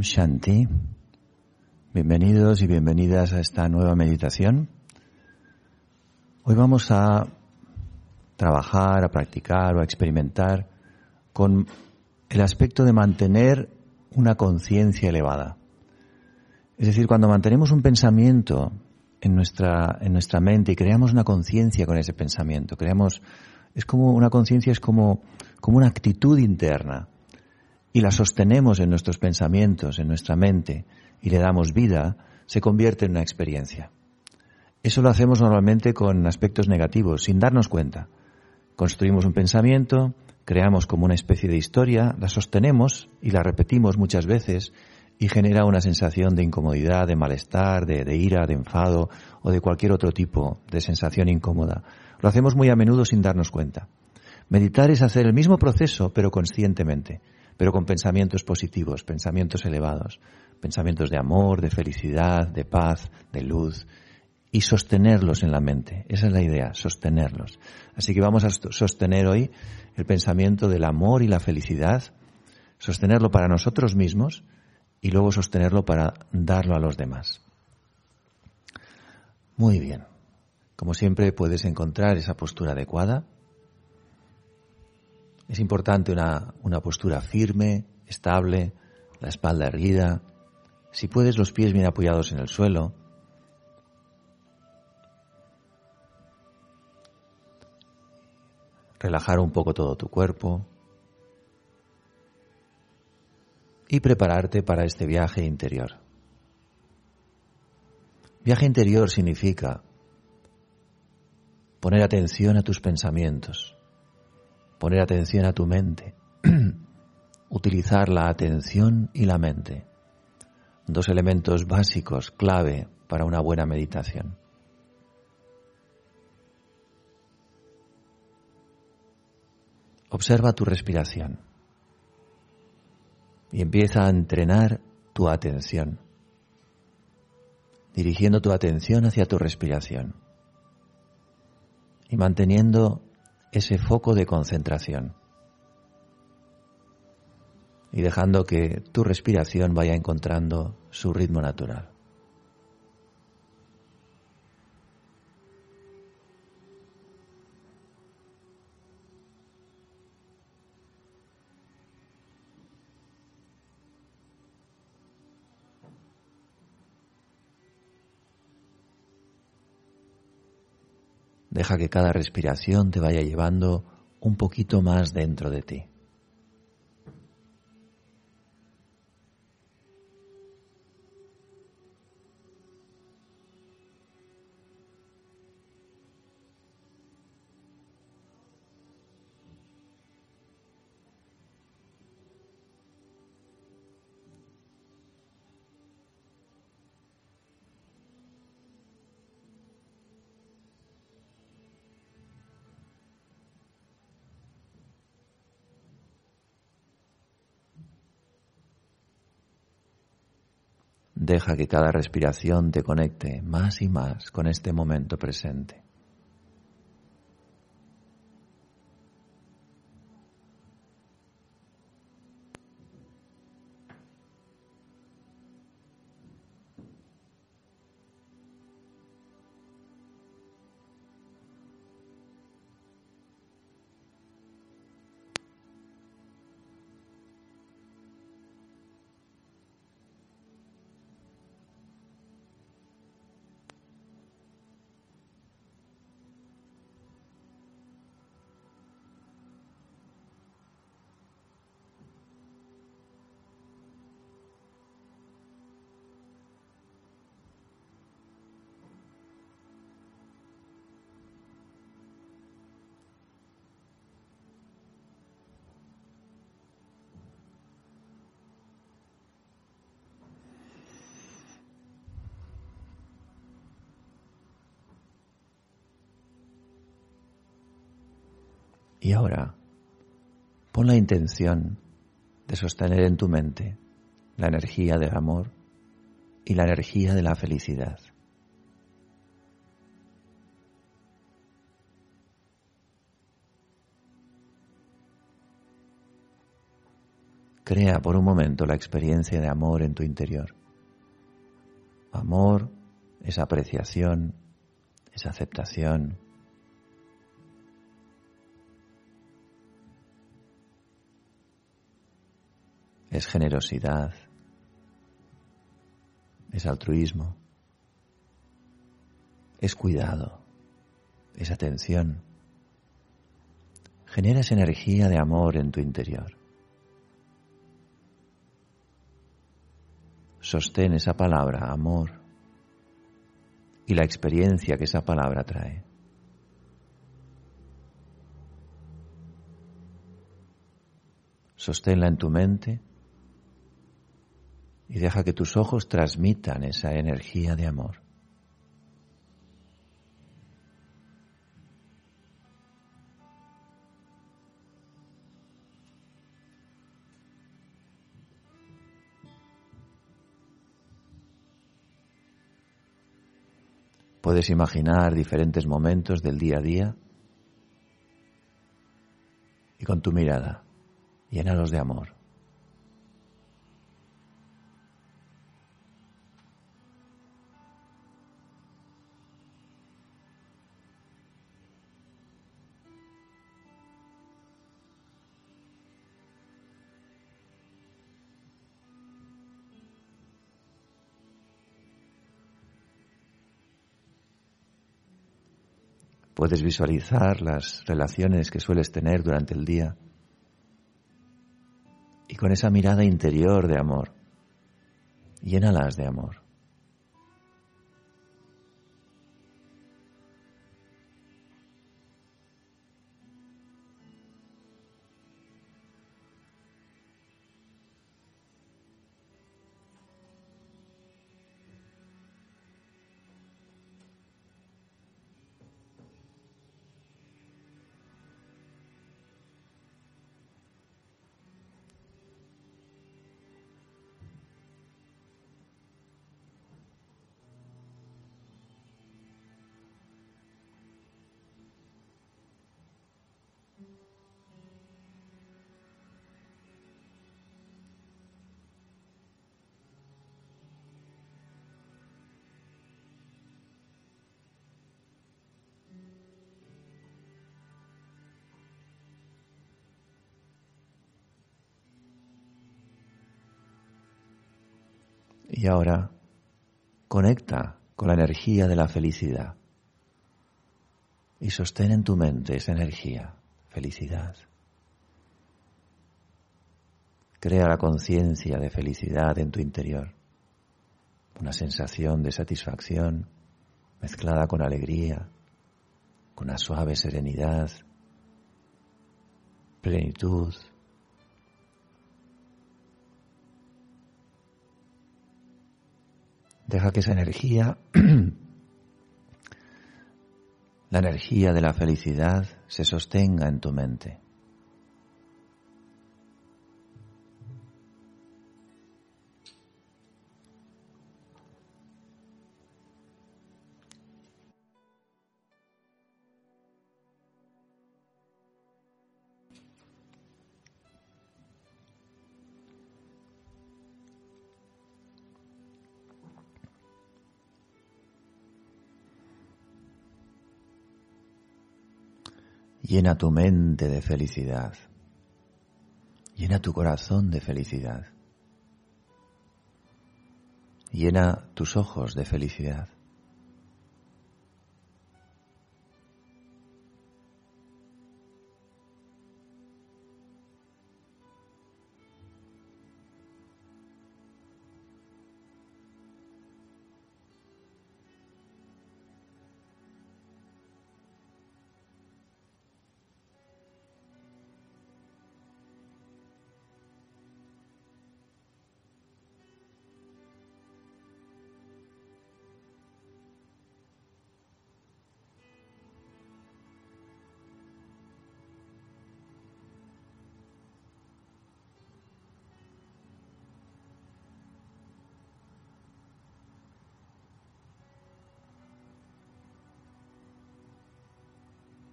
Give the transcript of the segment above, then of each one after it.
Shanti. Bienvenidos y bienvenidas a esta nueva meditación. Hoy vamos a trabajar, a practicar o a experimentar con el aspecto de mantener una conciencia elevada. Es decir, cuando mantenemos un pensamiento en nuestra mente y creamos una conciencia con ese pensamiento, es como una conciencia, es como una actitud interna, y la sostenemos en nuestros pensamientos, en nuestra mente, y le damos vida, se convierte en una experiencia. Eso lo hacemos normalmente con aspectos negativos, sin darnos cuenta. Construimos un pensamiento, creamos como una especie de historia, la sostenemos y la repetimos muchas veces y genera una sensación de incomodidad, de malestar, de ira, de enfado o de cualquier otro tipo de sensación incómoda. Lo hacemos muy a menudo sin darnos cuenta. Meditar es hacer el mismo proceso, pero conscientemente, pero con pensamientos positivos, pensamientos elevados, pensamientos de amor, de felicidad, de paz, de luz, y sostenerlos en la mente. Esa es la idea, sostenerlos. Así que vamos a sostener hoy el pensamiento del amor y la felicidad, sostenerlo para nosotros mismos y luego sostenerlo para darlo a los demás. Muy bien. Como siempre puedes encontrar esa postura adecuada. Es importante una postura firme, estable, la espalda erguida. Si puedes, los pies bien apoyados en el suelo. Relajar un poco todo tu cuerpo. Y prepararte para este viaje interior. Viaje interior significa poner atención a tus pensamientos, poner atención a tu mente, utilizar la atención y la mente, dos elementos básicos, clave para una buena meditación. Observa tu respiración y empieza a entrenar tu atención, dirigiendo tu atención hacia tu respiración y manteniendo ese foco de concentración y dejando que tu respiración vaya encontrando su ritmo natural. Deja que cada respiración te vaya llevando un poquito más dentro de ti. Deja que cada respiración te conecte más y más con este momento presente. Y ahora, pon la intención de sostener en tu mente la energía del amor y la energía de la felicidad. Crea por un momento la experiencia de amor en tu interior. Amor es apreciación, es aceptación. Es generosidad, es altruismo, es cuidado, es atención. Generas energía de amor en tu interior. Sostén esa palabra, amor, y la experiencia que esa palabra trae. Sosténla en tu mente y deja que tus ojos transmitan esa energía de amor. Puedes imaginar diferentes momentos del día a día y con tu mirada, llénalos de amor. Puedes visualizar las relaciones que sueles tener durante el día y con esa mirada interior de amor, llénalas de amor. Y ahora conecta con la energía de la felicidad y sostén en tu mente esa energía, felicidad. Crea la conciencia de felicidad en tu interior, una sensación de satisfacción mezclada con alegría, con una suave serenidad, plenitud. Deja que esa energía, la energía de la felicidad, se sostenga en tu mente. Llena tu mente de felicidad. Llena tu corazón de felicidad. Llena tus ojos de felicidad.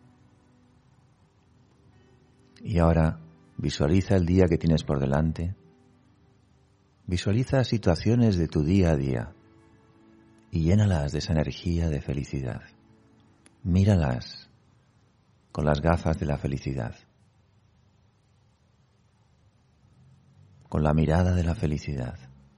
Y ahora visualiza el día que tienes por delante Visualiza situaciones de tu día a día y llénalas de esa energía de felicidad. Míralas con las gafas de la felicidad, con la mirada de la felicidad.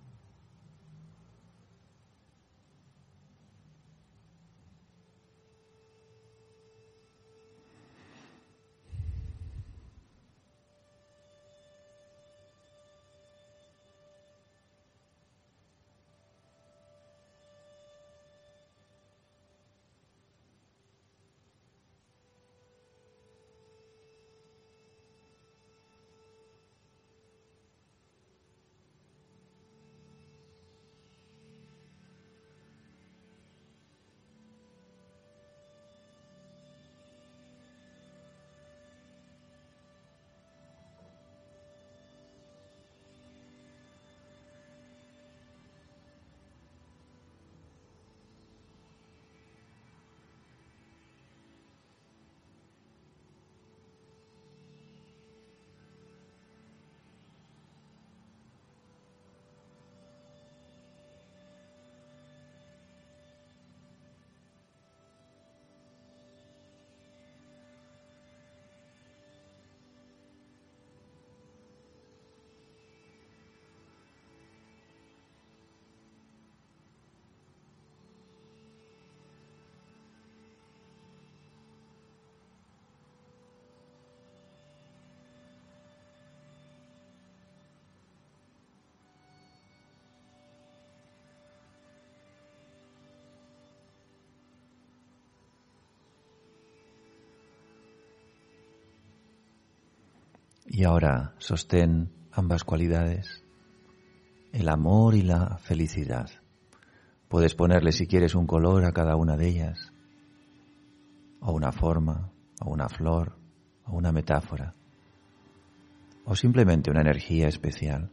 Y ahora sostén ambas cualidades, el amor y la felicidad. Puedes ponerle, si quieres, un color a cada una de ellas, o una forma, o una flor, o una metáfora, o simplemente una energía especial.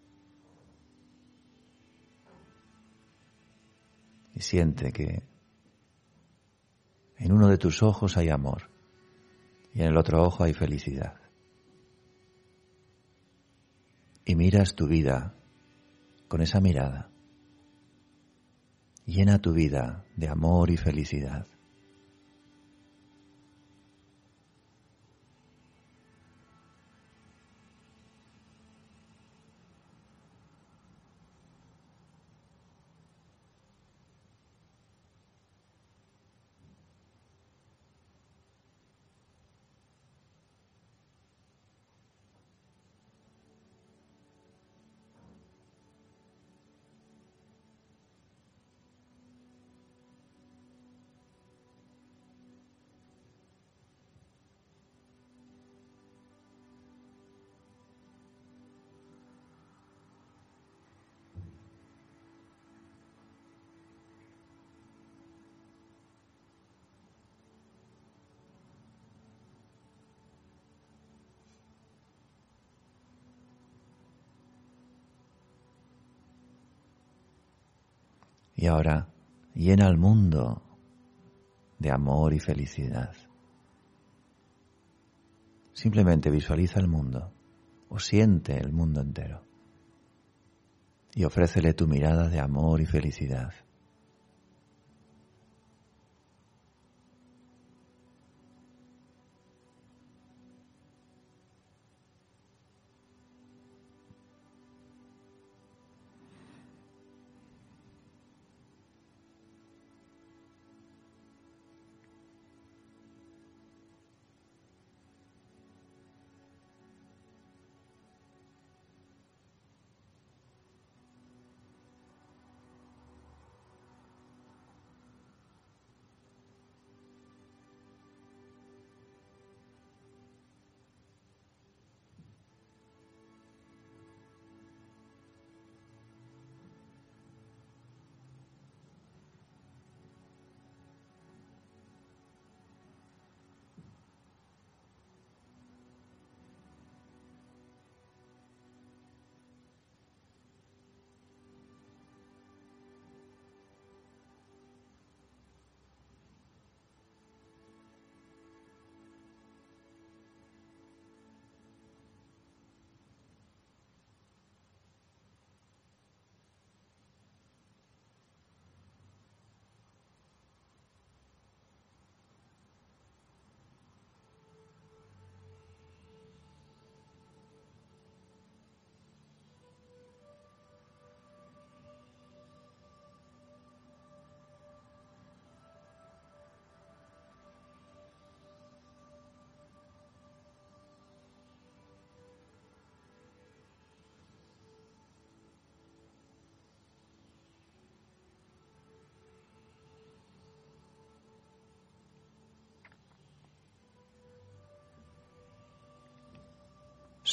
Y siente que en uno de tus ojos hay amor y en el otro ojo hay felicidad. Y miras tu vida con esa mirada. Llena tu vida de amor y felicidad. Y ahora llena el mundo de amor y felicidad. Simplemente visualiza el mundo o siente el mundo entero y ofrécele tu mirada de amor y felicidad.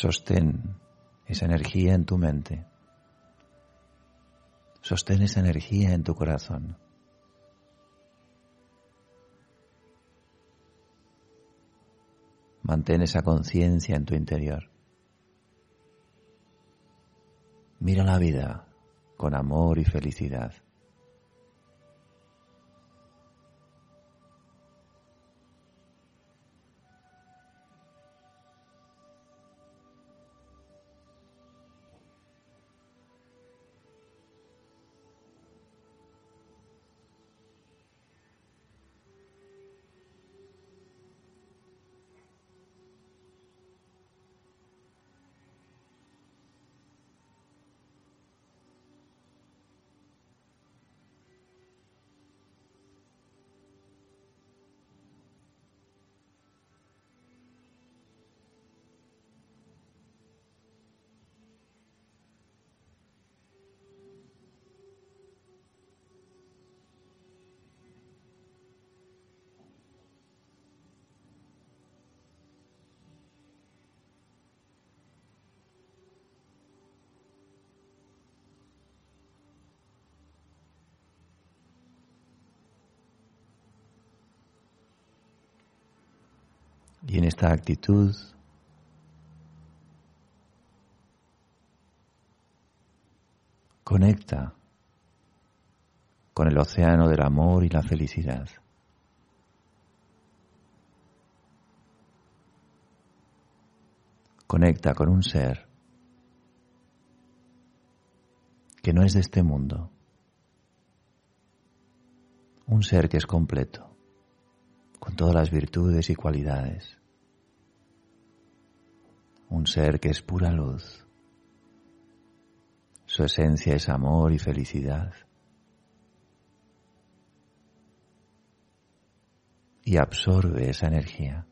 Sostén esa energía en tu mente. Sostén esa energía en tu corazón. Mantén esa conciencia en tu interior. Mira la vida con amor y felicidad. Y en esta actitud conecta con el océano del amor y la felicidad. Conecta con un ser que no es de este mundo. Un ser que es completo, con todas las virtudes y cualidades. Un ser que es pura luz. Su esencia es amor y felicidad. Y absorbe esa energía.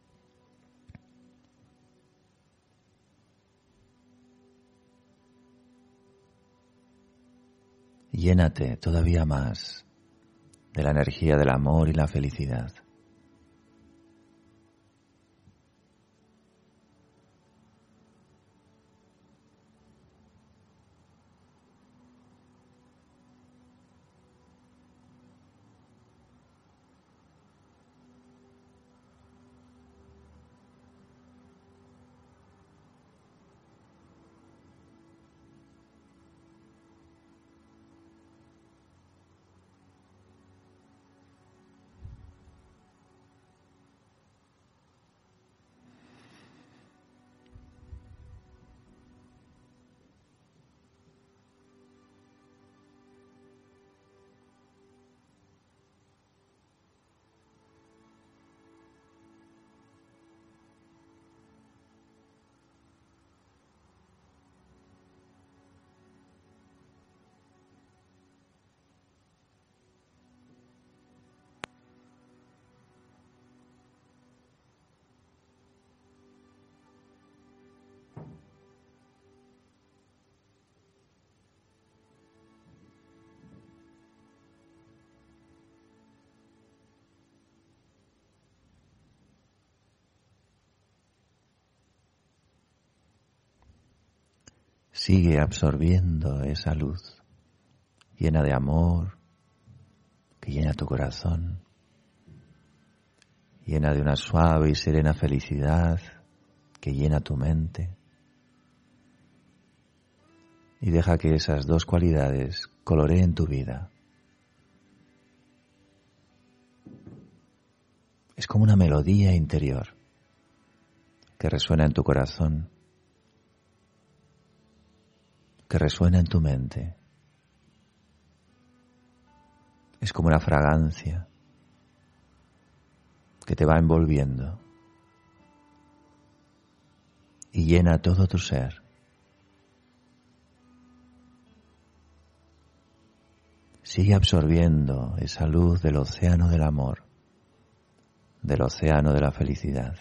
Llénate todavía más de la energía del amor y la felicidad. Sigue absorbiendo esa luz llena de amor que llena tu corazón, llena de una suave y serena felicidad que llena tu mente. Y deja que esas dos cualidades coloreen tu vida. Es como una melodía interior que resuena en tu corazón, que resuena en tu mente. Es como una fragancia que te va envolviendo y llena todo tu ser. Sigue absorbiendo esa luz del océano del amor, del océano de la felicidad.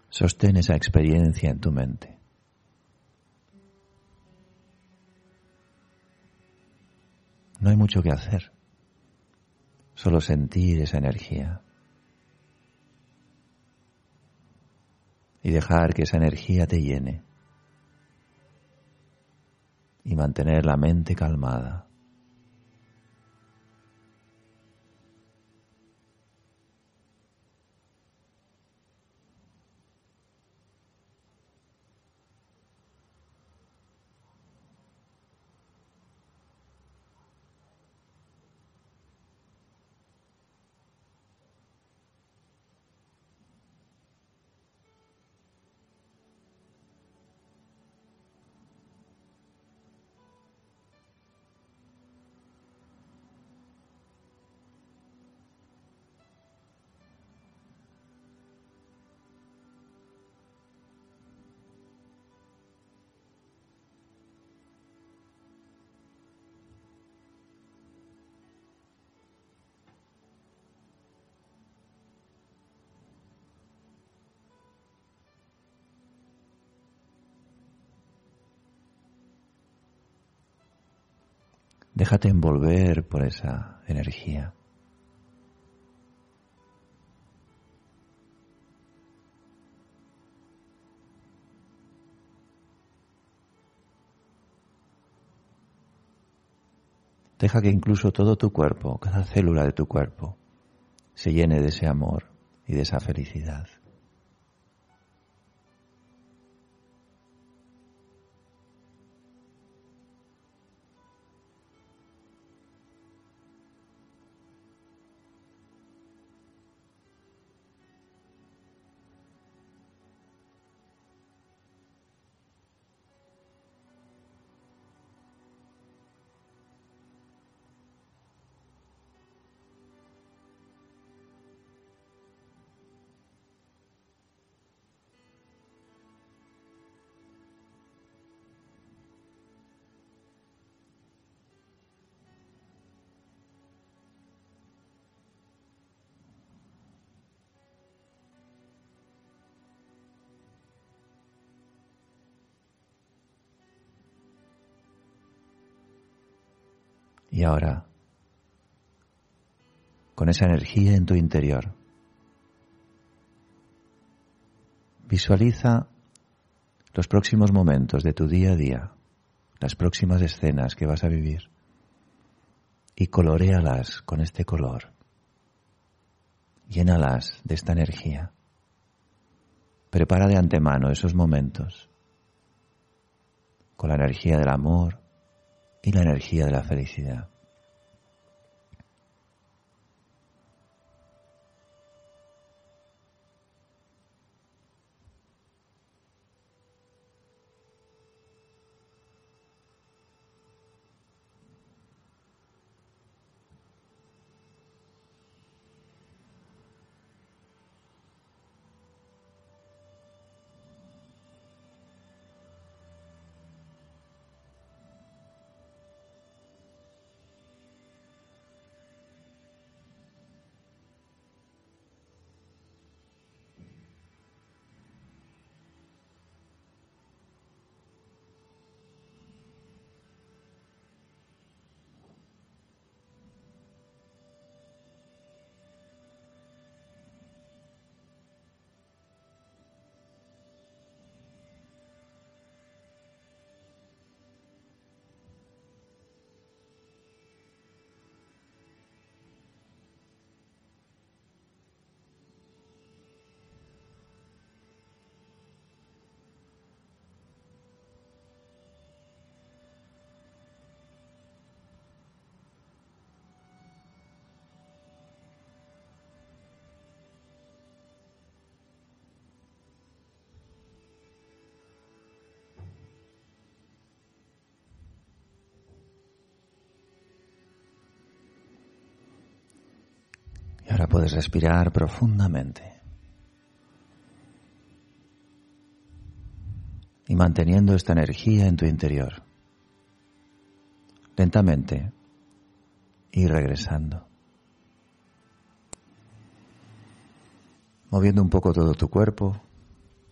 Sostén esa experiencia en tu mente. No hay mucho que hacer, solo sentir esa energía y dejar que esa energía te llene y mantener la mente calmada. Déjate envolver por esa energía. Deja que incluso todo tu cuerpo, cada célula de tu cuerpo, se llene de ese amor y de esa felicidad. Y ahora, con esa energía en tu interior, visualiza los próximos momentos de tu día a día, las próximas escenas que vas a vivir, y coloréalas con este color. Llénalas de esta energía. Prepara de antemano esos momentos con la energía del amor y la energía de la felicidad. Y ahora puedes respirar profundamente y manteniendo esta energía en tu interior. Lentamente ir regresando, moviendo un poco todo tu cuerpo,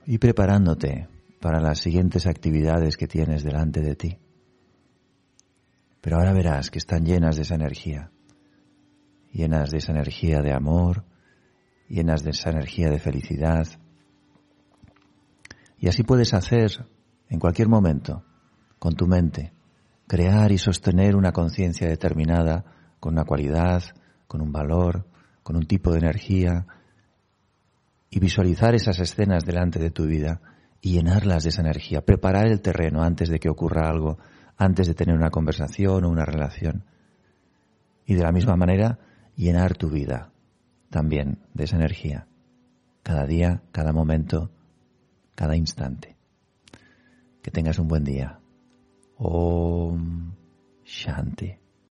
y preparándote para las siguientes actividades que tienes delante de ti. Pero ahora verás que están llenas de esa energía de amor, llenas de esa energía de felicidad. Y así puedes hacer en cualquier momento, con tu mente, crear y sostener una conciencia determinada, con una cualidad, con un valor, con un tipo de energía, y visualizar esas escenas delante de tu vida y llenarlas de esa energía, preparar el terreno antes de que ocurra algo, antes de tener una conversación o una relación. Y de la misma manera, llenar tu vida también de esa energía, cada día, cada momento, cada instante. Que tengas un buen día. Om Shanti.